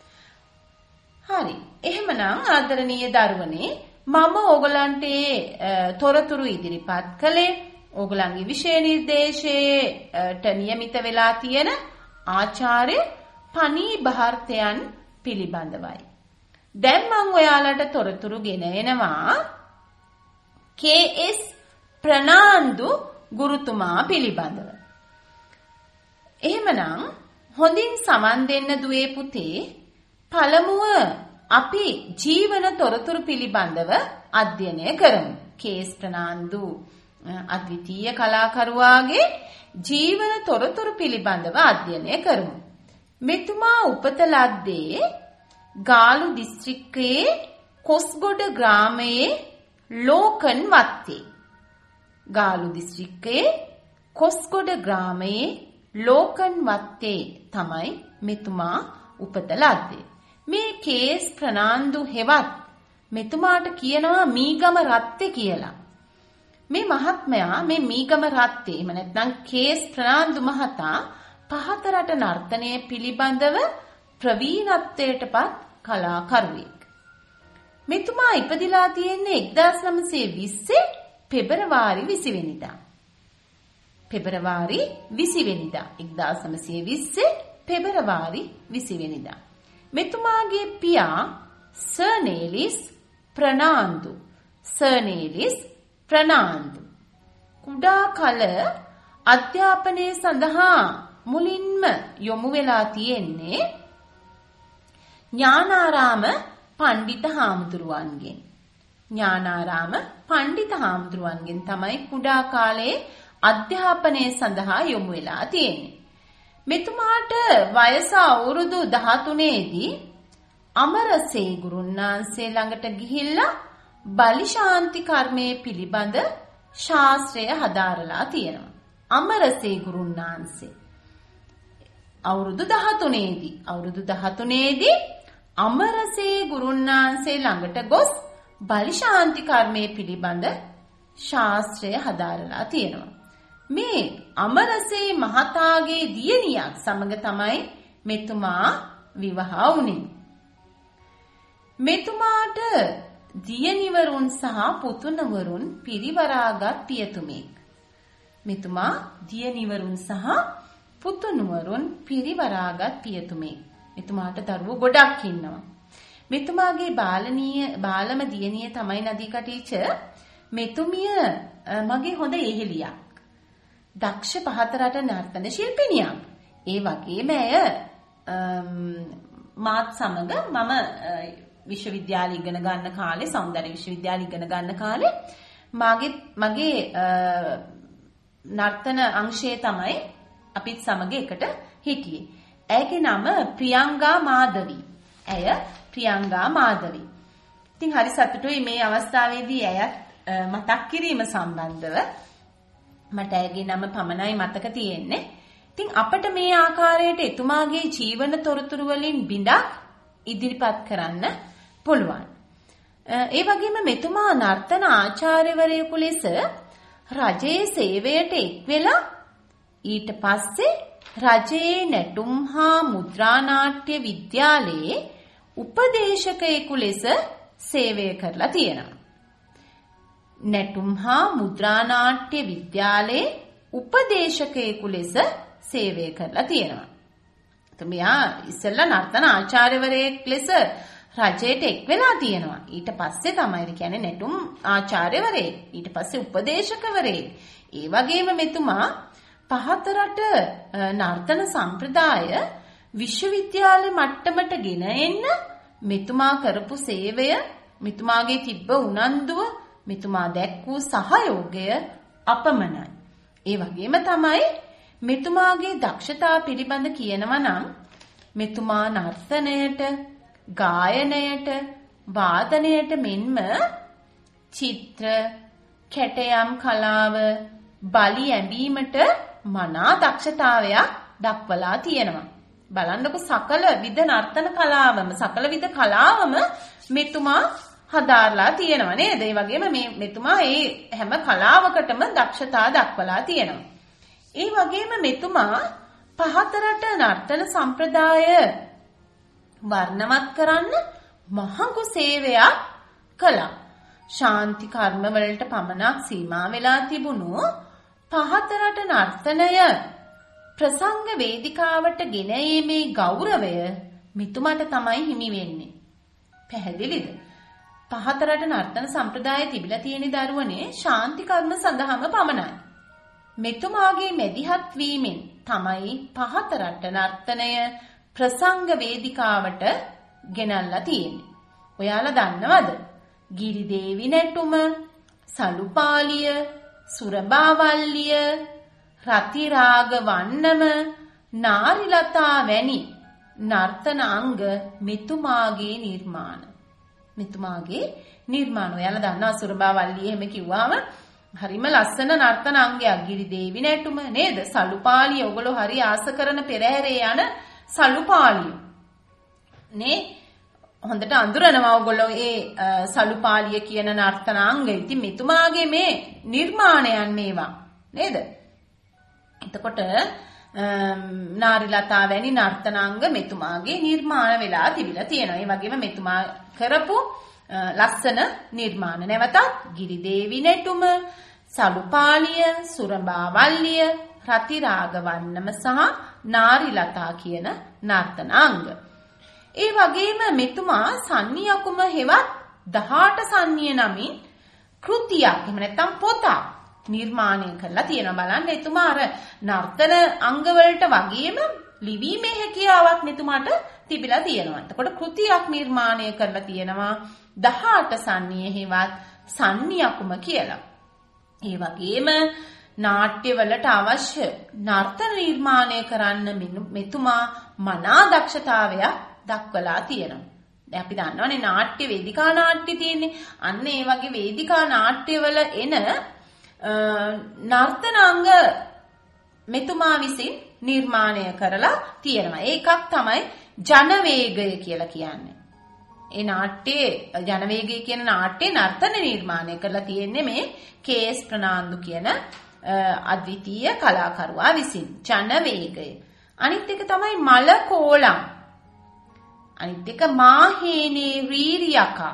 හරි. එහෙමනම් ආදරණීය දරුවනේ, මම ඕගලන්ට තොරතුරු ඉදිරිපත් කළේ. ඕගලන්ගේ විෂය නිර්දේශයට නියමිත වෙලා තියෙන ආචාර්ය පනී භාර්තයන් පිළිබඳවයි. දැන් මම ඔයාලට තොරතුරු ගෙන එනවා කේ.එස්. ප්‍රනාන්දු ගුරුතුමා පිළිබඳව. එහෙමනම් හොඳින් සමන් දෙන්න දුවේ පුතේ. පළමුව අපි ජීවන තොරතුරු පිළිබඳව අධ්‍යයනය කරමු. කේ.එස්. ප්‍රනාන්දු අද්විතීය කලාකරුවාගේ ජීවන තොරතුරු පිළිබඳව අධ්‍යයනය කරමු. මෙතුමා උපත ලද්දේ ගාලු දිස්ත්‍රික්කයේ කොස්ගොඩ ග්‍රාමයේ ලෝකන් වත්තේ. ගාලු දිස්ත්‍රික්කයේ කොස්ගොඩ ග්‍රාමයේ ලෝකන් වත්තේ තමයි මෙතුමා උපත ලද්දේ. මේ කේ.එස්. ප්‍රනාන්දු හෙවත් මෙතුමාට කියනවා මීගම රත්තේ කියලා. මේ මහත්මයා මේ මීගම රත්තේ එහෙම නැත්නම් කේ.එස්. ප්‍රනාන්දු මහතා පහත රට නර්තනය පිළිබඳව ප්‍රවීණත්වයටපත් කලාකරුවෙක්. මෙතුමා ඉපදිලා තියෙන්නේ එක්දාස් නවසිය විස්ස පෙබරවාරි විසි වෙනිදා. පෙබරවාරි විසි වෙනිදා එක්දාස් නවසිය විස්ස පෙබරවාරි විසි වෙනිදා. මෙතුමාගේ පියා සර්නේලිස් ප්‍රනාන්දු. සර්නේලිස් ප්‍රනාන්දු කුඩා කල අධ්‍යාපනය සඳහා මුලින්ම යොමු වෙලා තියෙන්නේ ඥානාරාම පණ්ඩිත හාමුදුරුවන්ගෙන්. ඥානාරාම පණ්ඩිත හාමුදුරුවන්ගෙන් තමයි කුඩා කාලයේ අධ්‍යාපනය සඳහා යොමු වෙලා තියෙන්නේ. මෙතුමාට වයස අවුරුදු දහතුනේ දී අමරසේ ගුරුන්නාන්සේ ළඟට ගිහිල්ලා බලිශාන්ති කර්මයේ පිළිබඳ ශාස්ත්‍රය හදාරලා තියෙනවා. අමරසේ ගුරුන්නාන්සේ අවුරුදු දහතුනේ දී අවුරුදු දහතුනේ දී අමරසේ ගුරුන්නාන්සේ ළඟට ගොස් බලිශාන්ති කර්මයේ පිළිබඳ ශාස්ත්‍රය හදාරලා තියෙනවා. මේ අමරසේ මහතාගේ දියණියක් සමග තමයි මෙතුමා විවාහ වුණේ. මෙතුමාට දියණිවරුන් සහ පුතුණවරුන් පිරිවරාගත් පියතුමෙක්. මෙතුමා දියණිවරුන් සහ පුතුණවරුන් පිරිවරාගත් පියතුමෙක්. මෙතුමාට දරුවෝ ගොඩක් ඉන්නවා. මෙතුමාගේ බාලනීය බාලම දියණිය තමයි නදීකා ටීචර්. මෙතුමිය මගේ හොඳ එහෙලියක්. දක්ෂ පහතරට නර්තන ශිල්පිනියක්. ඒ වගේම ඇය මාත් සමග මම විශ්වවිද්‍යාලය ඉගෙන ගන්න කාලේ සෞන්දර්ය විශ්වවිද්‍යාලය ඉගෙන ගන්න කාලේ මගේ මගේ නර්තන අංශයේ තමයි අපිත් සමග එකට හිටියේ. ඇයගේ නම ප්‍රියංගා මාධවි. ඇය ප්‍රියංගා මාධවි. ඉතින් හරි සතුටුයි මේ අවස්ථාවේදී ඇයත් මතක් කිරීම සම්බන්ධව. මට ඇයගේ නම පමණයි මතක තියෙන්නේ. ඉතින් අපිට මේ ආකාරයට එතුමාගේ ජීවන තොරතුරු වලින් බිඳක් ඉදිරිපත් කරන්න පුළුවන්. ඒ වගේම මෙතුමා නර්තන ආචාර්යවරයෙකු ලෙස රජයේ සේවයට එක් වෙලා ඊට පස්සේ රජයේ නැටුම් හා මුද්‍රා නාට්‍ය විද්‍යාලයේ උපදේශකයෙකු ලෙස සේවය කරලා තියෙනවා. නැටුම් හා මුද්‍රා නාට්‍ය විද්‍යාලයේ උපදේශකයෙකු ලෙස සේවය කරලා තියෙනවා. එතමියා ඉස්සෙල්ලා නර්තන ආචාර්යවරයෙක් ලෙස රජයට එක් වෙලා තියෙනවා. ඊට පස්සේ තමයි කියන්නේ නැටුම් ආචාර්යවරයෙක්. ඊට පස්සේ උපදේශකවරයෙක්. ඒ වගේම මෙතුමා පහත රට නර්තන සම්ප්‍රදාය විශ්වවිද්‍යාල මට්ටමට ගෙන එන්න මෙතුමා කරපු සේවය, මෙතුමාගේ තිබ්බ උනන්දුව, මෙතුමා දැක්වූ සහයෝගය අපමණයි. ඒ වගේම තමයි මෙතුමාගේ දක්ෂතා පිළිබඳ කියනවා නම් මෙතුමා නර්තනයට, ගායනයට, වාදනයට මෙන්ම චිත්‍ර, කැටයම් කලාව, බලි ඇඳීමට මනා දක්ෂතාවයක් දක්වලා තියෙනවා. බලන්නකො සකල විද නර්තන කලාවම, සකල විද කලාවම මෙතුමා හදාarලා තියෙනවා නේද? ඒ වගේම මේ මෙතුමා මේ හැම කලාවකටම දක්ෂතා දක්වලා තියෙනවා. ඒ වගේම මෙතුමා පහත රට නර්තන සම්ප්‍රදාය වර්ණවත් කරන්න මහඟු සේවයක් කළා. ශාන්ති කර්ම වලට පමණක් සීමා වෙලා තිබුණු පහතරට නර්තනය ප්‍රසංග වේදිකාවට ගෙන ඒමේ ගෞරවය මෙතුමාට තමයි හිමි වෙන්නේ. පැහැදිලිද? පහතරට නර්තන සම්ප්‍රදාය තිබිලා තියෙන දරුවනේ ශාන්ති කර්ම සඳහාම පමණයි. මෙතුමාගේ මැදිහත් වීමෙන් තමයි පහතරට නර්තනය ප්‍රසංග වේදිකාවට ගෙනල්ලා තියෙන්නේ. ඔයාලා දන්නවද? ගිරිදේවි නැටුම, සලුපාලිය, සුරබාවල්ලිය, රතිරාග වන්නම, නාරිලතා වැනි නර්තන අංග මෙතුමාගේ නිර්මාණ. මෙතුමාගේ නිර්මාණ. ඔයාලා දන්නවා සුරබාවල්ලිය එහෙම කිව්වම හරිම ලස්සන නර්තන අංගයක්. ගිරිදේවි නැටුම නේද? සලුපාලිය ඔයගොල්ලෝ හරි ආස කරන පෙරහැරේ යන සලුපාලිය. නේ? හොඳට අඳුරනවා ඔයගොල්ලෝ ඒ සලුපාලිය කියන නර්තනාංගය. ඉතින් මෙතුමාගේ මේ නිර්මාණයන් මේවා නේද? එතකොට නාරිලතා වැනි නර්තනාංග මෙතුමාගේ නිර්මාණ වෙලා තිබිලා තියෙනවා. ඒ වගේම මෙතුමා කරපු ලස්සන නිර්මාණ නැවතත් ගිරිදේවි නැටුම, සලුපාලිය, සුරබාවල්ලිය, රතිරාග වන්නම සහ නාරිලතා කියන නර්තනාංග. ඒ වගේම මෙතුමා සන්නියකුම හෙවත් දහඅට සන්නිය නමින් කෘතියක් එහෙම නැත්නම් පොතක් නිර්මාණය කරලා තියෙනවා. බලන්න එතුමා අර නර්තන අංග වලට වගේම ලිවීමේ හැකියාවක් මෙතුමාට තිබිලා තියෙනවා. එතකොට කෘතියක් නිර්මාණය කරලා තියෙනවා දහඅට සන්නිය හෙවත් සන්නියකුම කියලා. ඒ වගේම නාට්‍ය වලට අවශ්‍ය නර්තන නිර්මාණය කරන්න මෙතුමා මනා දක්ෂතාවයක් දක්වලා තියෙනවා. දැන් අපි දන්නවනේ නාට්‍ය වේදිකා නාට්‍ය තියෙන්නේ. අන්න ඒ වගේ වේදිකා නාට්‍යවල එන නර්තනාංග මෙතුමා විසින් නිර්මාණය කරලා තියෙනවා. ඒකක් තමයි ජනවේගය කියලා කියන්නේ. ඒ නාට්‍යයේ ජනවේගය කියන නාට්‍යයේ නර්තන නිර්මාණය කරලා තියෙන්නේ මේ කේ.එස්. ප්‍රනාන්දු කියන අද්විතීය කලාකරුවා විසින්. ජනවේගය. අනිත් එක තමයි මලකෝලම්. අනිත් එක මාහේනේ රීරියකා.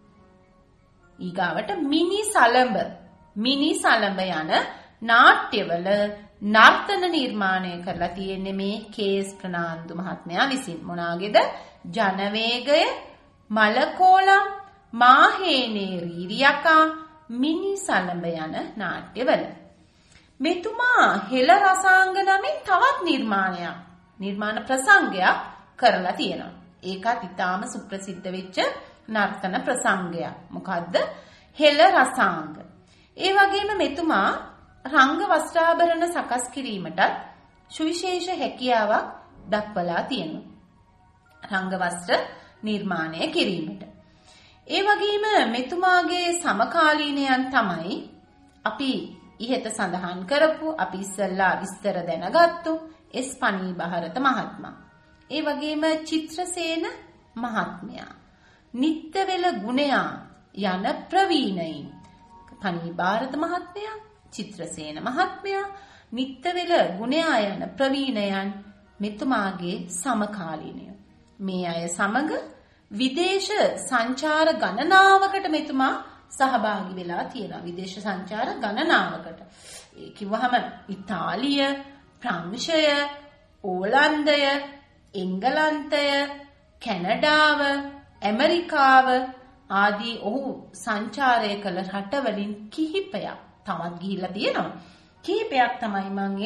ඊගාවට මිනි සලඹ. මිනි සලඹ යන නාට්‍යවල නර්තන නිර්මාණය කරලා තියෙන්නේ මේ කේ.එස්. ප්‍රනාන්දු මහත්මයා විසින්. මොනාගේද? ජනවේගය, මලකෝලම්, මාහේනේ රීරියකා, මිනි සලඹ යන නාට්‍යවල. මෙතුමා හෙළ රසාංග නමින් තවත් නිර්මාණයක්, නිර්මාණ ප්‍රසංගයක් කරලා තියෙනවා. ඒකත් ඉතාම සුප්‍රසිද්ධ වෙච්ච නර්තන ප්‍රසංගයක්. මොකද්ද? හෙළ රසාංග. ඒ වගේම මෙතුමා රංග වස්ත්‍රාභරණ සකස් කිරීමට සුවිශේෂ හැකියාවක් දක්වලා තියෙනවා. රංග වස්ත්‍ර නිර්මාණය කිරීමට. ඒ වගේම මෙතුමාගේ සමකාලීනයන් තමයි අපි ඉහත සඳහන් කරපු අපි ඉස්සල්ලා විස්තර දැනගත්තු එස් පනී බහරත මහත්මයා. ඒ වගේම චිත්‍රසේන මහත්මයා, නිත්‍යවෙල ගුණයා යන ප්‍රවීණයින්. පනී බහරත මහත්මයා, චිත්‍රසේන මහත්මයා, නිත්‍යවෙල ගුණයා යන ප්‍රවීණයන් මෙතුමාගේ සමකාලීනය. මේ අය සමග විදේශ සංචාර ගණනාවකට මෙතුමා සහභාගී වෙලා තියෙනවා. විදේශ සංචාර ගණනාවකට. ඒ කිව්වහම ඉතාලිය, ප්‍රංශය, ඕලන්දය, එංගලන්තය, කැනඩාව, ඇමරිකාව ආදී ඔහු සංචාරය කළ රටවලින් කිහිපයක් තවත් ගිහිල්ලා තියෙනවා. කිහිපයක් තමයි මම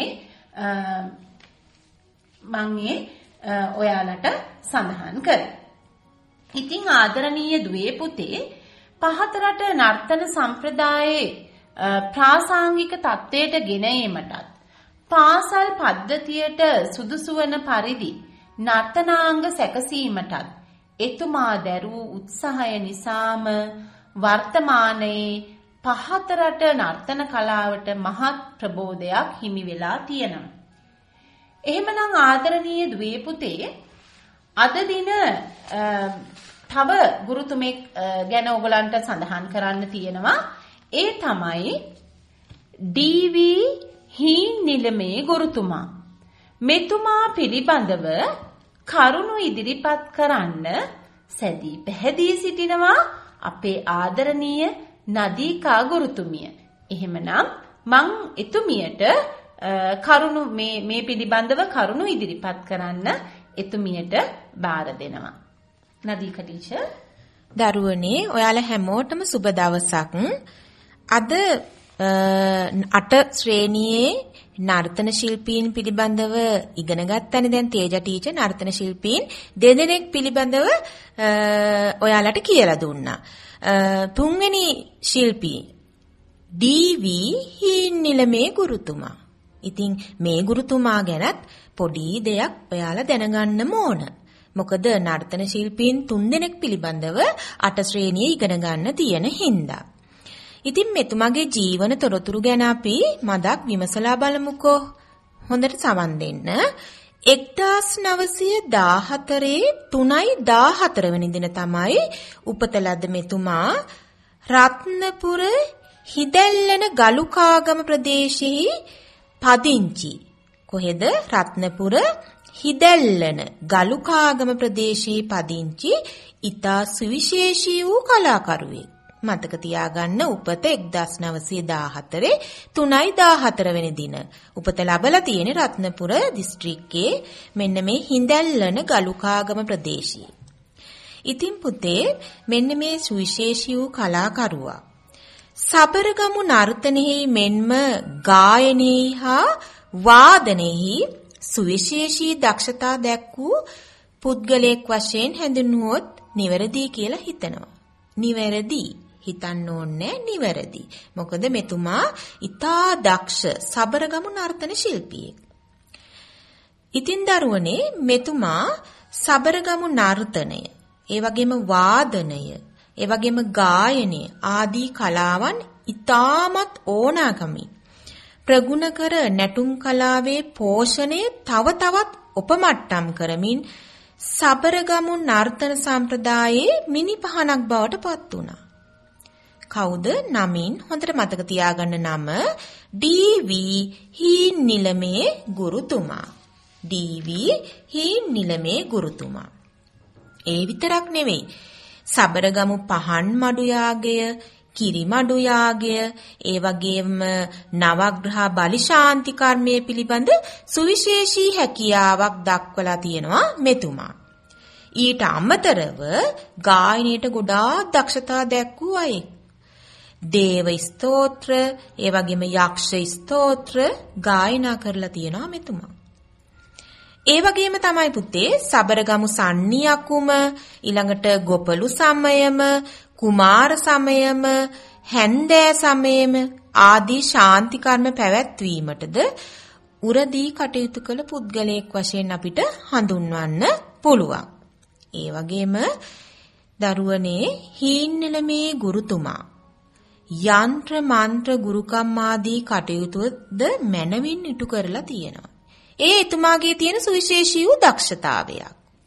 මම ඔයාලට සඳහන් කරේ. ඉතින් ආදරණීය දුවේ පුතේ, පහතරට නර්තන සම්ප්‍රදායේ ප්‍රාසංගික තත්ත්වයට ගෙන ඒමටත් පාසල් පද්ධතියට සුදුසු වන පරිදි නර්තනාංග සැකසීමටත් එතුමා දැරූ උත්සාහය නිසාම වර්තමානයේ පහතරට නර්තන කලාවට මහත් ප්‍රබෝධයක් හිමි වෙලා තියෙනවා. එහෙමනම් ආදරණීය දුවේ පුතේ, අද දින තව ගුරුතුමෙක් ගැන ඔයගලන්ට සඳහන් කරන්න තියෙනවා. ඒ තමයි ඩී.වී. හීන්නිලමේ ගුරුතුමා. මෙතුමා පිළිබඳව කරුණු ඉදිරිපත් කරන්න සැදී පැහැදී සිටිනවා අපේ ආදරණීය නදීකා ගුරුතුමිය. එහෙමනම් මං එතුමියට කරුණු මේ මේ පිළිබඳව කරුණු ඉදිරිපත් කරන්න එතුමියට බාර දෙනවා. නදීකා ටීචර්. දරුවනේ ඔයාලා හැමෝටම සුබ දවසක්. අද අට ශ්‍රේණියේ නර්තන ශිල්පීන් පිළිබඳව ඉගෙන ගත්තනේ. දැන් තේජා ටීචර් නර්තන ශිල්පීන් දෙදෙනෙක් පිළිබඳව ඔයාලට කියලා දුන්නා. තුන්වෙනි ශිල්පී ඩී.වී. හීන්නිලමේ ගුරුතුමා. ඉතින් මේ ගුරුතුමා ගැනත් පොඩි දෙයක් ඔයාලා දැනගන්න ඕන. මොකද නර්තන ශිල්පීන් තුන්දෙනෙක් පිළිබඳව අට ශ්‍රේණියේ ඉගෙන ගන්න තියෙන හින්දා. ඉතින් මෙතුමාගේ ජීවන තොරතුරු ගැන අපි මදක් විමසලා බලමුකෝ. හොඳට සවන් දෙන්න. එක්දාස් නවසිය දාහතරේ තුනයි දාහතර වෙනි දින තමයි උපත ලද මෙතුමා රත්නපුර හිදැල්ලන ගලුකාගම ප්‍රදේශයේ පදිංචි. කොහෙද? රත්නපුර හිදැල්ලන ගලුකාගම ප්‍රදේශයේ පදිංචි ඉතා සුවිශේෂී වූ කලාකරුවෙක්. මතක තියාගන්න උපත එක්දාස් නවසිය දාහතරේ තුනයි දාහතර වෙනි දින. උපත ලැබලා තියෙන රත්නපුර දිස්ත්‍රික්කයේ මෙන්න මේ හිඳැල්ලන ගලුකාගම ප්‍රදේශයේ. ඉතින් පුතේ මෙන්න මේ සුවිශේෂී වූ කලාකරුවා සබරගමු නර්තනෙහි මෙන්ම ගායනයෙහි හා වාදනයෙහි සුවිශේෂී දක්ෂතා දැක්වූ පුද්ගලයෙක් වශයෙන් හැඳින්වුවොත් නිවැරදි කියලා හිතනවා. නිවැරදි හිතන්න ඕනේ නිවැරදි. මොකද මෙතුමා ඉතා දක්ෂ සබරගමු නර්තන ශිල්පියෙක්. ඉතින් දරුවනේ මෙතුමා සබරගමු නර්තනය, ඒ වගේම වාදනය, ඒ වගේම ගායනය ආදී කලාවන් ඉතාමත් ඕනාකමින් ප්‍රගුණ කර නැටුම් කලාවේ පෝෂණය තව තවත් උපමට්ටම් කරමින් සබරගමු නර්තන සම්ප්‍රදායේ මිනිපහනක් බවට පත් වුණා. කවුද? නමින් හොඳට මතක තියාගන්න නම ඩී.වී. හීන්නිලමේ ගුරුතුමා. ඩී.වී. හීන්නිලමේ ගුරුතුමා. ඒ විතරක් නෙවෙයි. සබරගමු පහන් මඩු යාගය, කිරි මඩු යාගය, ඒ වගේම නවග්‍රහ බලි ශාන්ති කර්මය පිළිබඳ සුවිශේෂී හැකියාවක් දක්වලා තියෙනවා මෙතුමා. ඊට අමතරව ගායනයට ගොඩාක් දක්ෂතා දැක්වූ අය. දේව ස්තෝත්‍ර, ඒ වගේම යක්ෂ ස්තෝත්‍ර ගායනා කරලා තියෙනවා මෙතුමා. ඒ වගේම තමයි පුතේ සබරගමු සන්නියකුම, ඊළඟට ගොපලු සමයම, කුමාර සමයම, හැන්දෑ සමයම ආදී ශාන්ති කර්ම පැවැත්වීමටද උරදී කටයුතු කළ පුද්ගලයෙක් වශයෙන් අපිට හඳුන්වන්න පුළුවන්. ඒ වගේම දරුවනේ හීන්නිලමේ ගුරුතුමා යන්ත්‍ර මන්ත්‍ර ගුරුකම් ආදී කටයුතුද මැනවින් ඉටු කරලා තියෙනවා. ඒ එතුමාගේ තියෙන සුවිශේෂී වූ දක්ෂතාවයක්.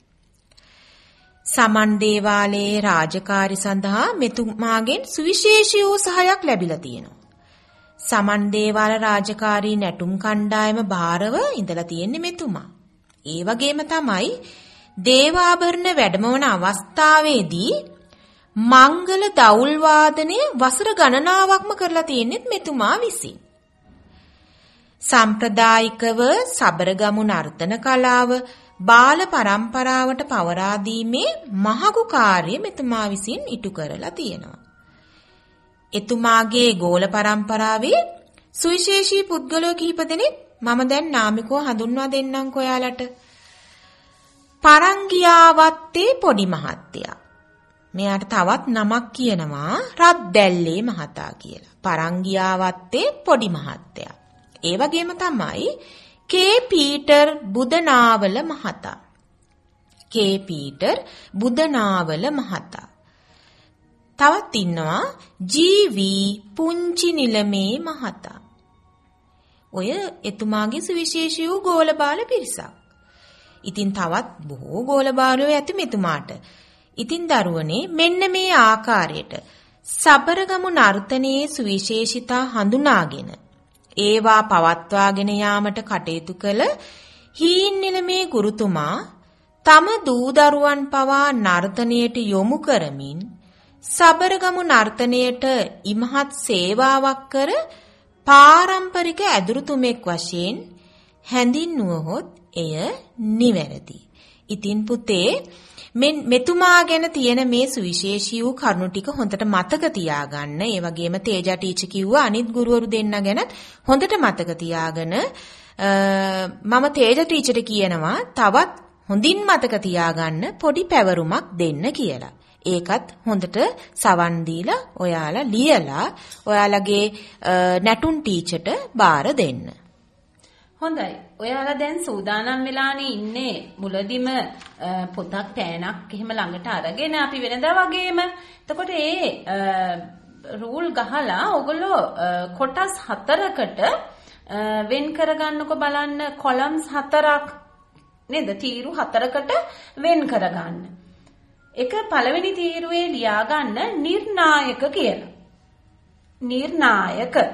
සමන් දේවාලයේ රාජකාරි සඳහා මෙතුමාගෙන් සුවිශේෂී වූ සහායක් ලැබිලා තියෙනවා. සමන් දේවාල රාජකාරී නැටුම් කණ්ඩායම භාරව ඉඳලා තියෙන්නේ මෙතුමා. ඒ වගේම තමයි දේවාභරණ වැඩමවන අවස්ථාවේදී මංගල දවුල් වාදනය වසර ගණනාවක්ම කරලා තියෙන්නේ මෙතුමා විසින්. සම්ප්‍රදායිකව සබරගමු නර්තන කලාව බාල පරම්පරාවට පවරා දීමේ මහඟු කාර්යය මෙතුමා විසින් ඉටු කරලා තියෙනවා. එතුමාගේ ගෝල පරම්පරාවේ සුවිශේෂී පුද්ගලයෝ කිහිප දෙනෙක් මම දැන් නාමිකව හඳුන්වා දෙන්නම්කෝ ඔයාලට. පරංගියාවත්තේ පොඩි මහත්තයා. මෙයාට තවත් නමක් කියනවා රත්දැල්ලේ මහතා කියලා. පරංගියාවත්තේ පොඩි මහත්තයා. ඒ වගේම තමයි කේ පීටර් බුදනාවල මහතා. කේ පීටර් බුදනාවල මහතා. තවත් ඉන්නවා ජී.වී. පුංචි නිලමේ මහතා. ඔය එතුමාගේ සුවිශේෂී වූ ගෝලබාල පිරිසක්. ඉතින් තවත් බොහෝ ගෝලබාලයෝ ඇති මෙතුමාට. ඉතින් දරුවනේ මෙන්න මේ ආකාරයට සබරගමු නර්තනයේ සුවිශේෂිතා හඳුනාගෙන ඒවා පවත්වාගෙන යාමට කටයුතු කළ හීන්නිලමේ ගුරුතුමා තම දූ දරුවන් පවා නර්තනයට යොමු කරමින් සබරගමු නර්තනයට ඉමහත් සේවාවක් කර පාරම්පරික ඇදුරුතුමෙක් වශයෙන් හැඳින්වුවහොත් එය නිවැරදි. ඉතින් පුතේ මෙන් මෙතුමා ගැන තියෙන මේ සුවිශේෂී වූ කරුණු ටික හොඳට මතක තියාගන්න. ඒ වගේම තේජා ටීචර් කිව්වා අනිත් ගුරුවරු දෙන්න ගැනත් හොඳට මතක තියාගෙන මම තේජා ටීචර්ට කියනවා තවත් හොඳින් මතක තියාගන්න පොඩි පැවරුමක් දෙන්න කියලා. ඒකත් හොඳට සවන් දීලා ඔයාලා ලියලා ඔයාලගේ නැටුම් ටීචර්ට බාර දෙන්න. හොඳයි. ඔයාලා දැන් සූදානම් වෙලානේ ඉන්නේ මුලදිම පොතක් පෑනක් එහෙම ළඟට අරගෙන අපි වෙනදා වගේම. එතකොට ඒ රූල් ගහලා ඔයගොල්ලෝ කොටස් හතරකට වෙන් කරගන්නකො බලන්න කොලම්ස් හතරක් නේද? තීරු හතරකට වෙන් කරගන්න. එක පළවෙනි තීරුවේ ලියා ගන්න නිර්ණායක කියලා. නිර්ණායක.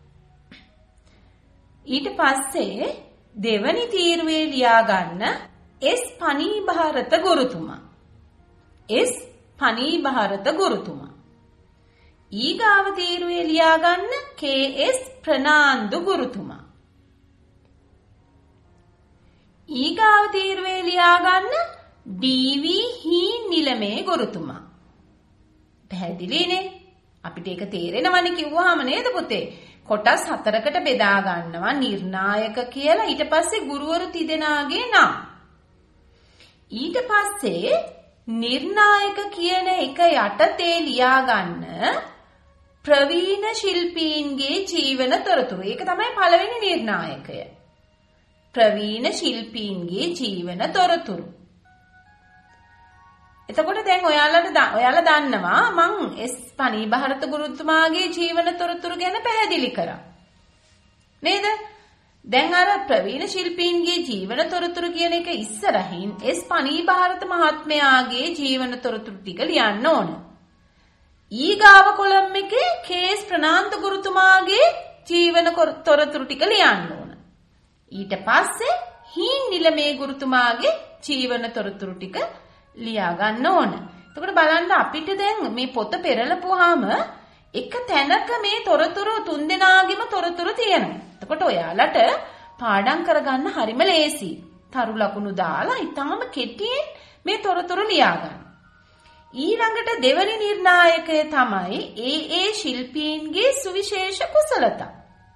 ඊට පස්සේ දෙවනි තීරුවේ ලියා ගන්න එස් පනීභාරත ගුරුතුමා. එස් පනීභාරත ගුරුතුමා. ඊගාව තීරුවේ ලියා ගන්න කේ එස් ප්‍රනාන්දු ගුරුතුමා. ඊගාව තීරුවේ ලියා ගන්න ඩී වී හී නිලමේ ගුරුතුමා. පැහැදිලිනේ? අපිට ඒක තේරෙනවනේ කිව්වහම නේද පුතේ? කොටස් හතරකට බෙදා ගන්නවා නිර්ණායක කියලා. ඊට පස්සේ ගුරුවරු තිදෙනාගේ නම්. ඊට පස්සේ නිර්ණායක කියන එක යටතේ ලියා ගන්න ප්‍රවීණ ශිල්පීන්ගේ ජීවන තොරතුරු. ඒක තමයි පළවෙනි නිර්ණායකය. ප්‍රවීණ ශිල්පීන්ගේ ජීවන තොරතුරු. එතකොට දැන් ඔයාලට ඔයාලා දන්නවා මං එස් පනීභාරත ගුරුතුමාගේ ජීවන තොරතුරු ගැන පැහැදිලි කරා. නේද? දැන් අර ප්‍රවීණ ශිල්පීන්ගේ ජීවන තොරතුරු කියන එක ඉස්සරහින් එස් පනීභාරත මහත්මයාගේ ජීවන තොරතුරු ටික ලියන්න ඕන. ඊගාව කොලම් එකේ කේස් ප්‍රනාන්දු ගුරුතුමාගේ ජීවන තොරතුරු ටික ලියන්න ඕන. ඊට පස්සේ හීන් නිලමේ ගුරුතුමාගේ ජීවන තොරතුරු ටික ලියා ගන්න ඕන. එතකොට බලන්න අපිට දැන් මේ පොත පෙරලපුවාම එක තැනක මේ තොරතුරු තුන්දෙනාගේම තොරතුරු තියෙනවා. එතකොට ඔයාලට පාඩම් කරගන්න හරිම ලේසි. තරු ලකුණු දාලා ඊටාම කෙටියෙන් මේ තොරතුරු ලියා ගන්න. ඊළඟට දෙවනි නිර්ණායකය තමයි ඒ ඒ ශිල්පීන්ගේ සුවිශේෂ කුසලතා.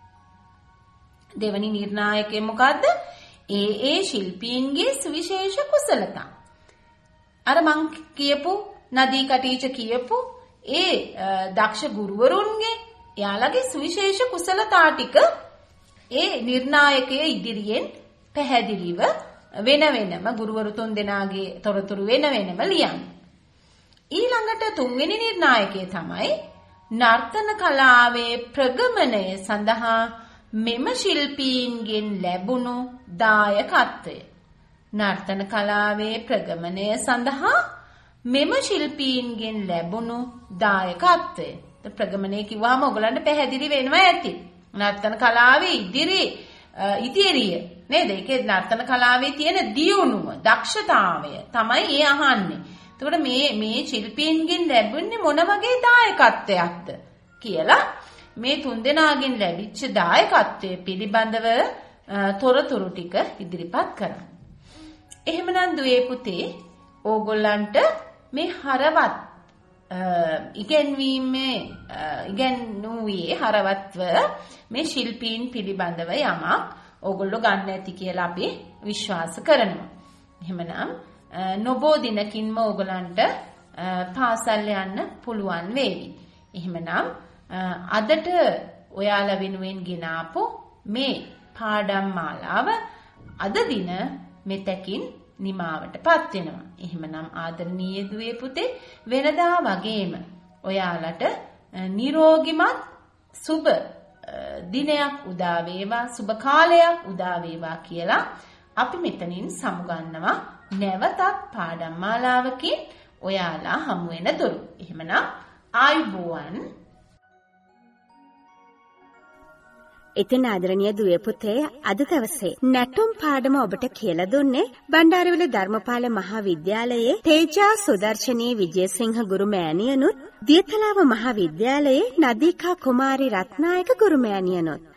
දෙවනි නිර්ණායකය මොකද්ද? ඒ ඒ ශිල්පීන්ගේ සුවිශේෂ කුසලතා. අර මං කියපු නදී කටීච කියපු ඒ දක්ෂ ගුරුවරුන්ගේ යාළගේ සුවිශේෂ කුසලතා ටික ඒ නිර්ණායකයේ ඉදිරියෙන් පැහැදිලිව වෙන වෙනම ගුරුවරු තුන් දෙනාගේ තොරතුරු වෙන වෙනම ලියන්න. ඊළඟට තුන්වෙනි නිර්ණායකය තමයි නර්තන කලාවේ ප්‍රගමනය සඳහා මෙම ශිල්පීන්ගෙන් ලැබුණු දායකත්වය. නර්තන කලාවේ ප්‍රගමනය සඳහා මෙම ශිල්පීන්ගෙන් ලැබුණු දායකත්වය. ප්‍රගමනය කිව්වම ඔයගලන්ට පැහැදිලි වෙනවා ඇති. නර්තන කලාවේ ඉදිරි ඉදිරිය නේද? ඒකේ නර්තන කලාවේ තියෙන දියුණුව, දක්ෂතාවය තමයි ඒ අහන්නේ. එතකොට මේ මේ ශිල්පීන්ගෙන් ලැබුණේ මොන වගේ දායකත්වයක්ද කියලා මේ තුන්දෙනාගෙන් ලැබිච්ච දායකත්වයේ පිළිබඳව තොරතුරු ටික ඉදිරිපත් කරන්න. එහෙමනම් දුවේ පුතේ ඕගොල්ලන්ට මේ හරවත් ඉගෙනීමේ ඉගෙනුවේ හරවත්ව මේ ශිල්පීන් පිළිබඳව යමක් ඕගොල්ලෝ ගන්න ඇති කියලා අපි විශ්වාස කරනවා. එහෙමනම් නොබෝ දිනකින්ම ඕගොල්ලන්ට පාසල් යන්න පුළුවන් වේවි. එහෙමනම් අදට ඔයාලා වෙනුවෙන් ගෙනාපු මේ පාඩම් මාලාව අද දින මෙතකින් නිමාවටපත් වෙනවා. එහෙමනම් ආදරණීය දුවේ පුතේ වෙනදා වගේම ඔයාලට නිරෝගිමත් සුබ දිනයක් උදා වේවා, සුබ කාලයක් උදා වේවා කියලා අපි මෙතනින් සමුගන්නවා. නැවතත් පාඩම් මාලාවකින් ඔයාලා හමු වෙන තුරු. එහෙමනම් ආයුබෝවන්. ඉතින් ආදරණීය දුවේ පුතේ අද දවසේ නැටුම් පාඩම ඔබට කියලා දුන්නේ බණ්ඩාරවිල ධර්මපාල මහා විද්‍යාලයේ තේජා සුදර්ශනී විජේසිංහ ගුරු මෑණියනුත් දියතලාව මහාවිද්‍යාලයේ නදීකා කුමාරි රත්නායක ගුරුමෑණියනොත්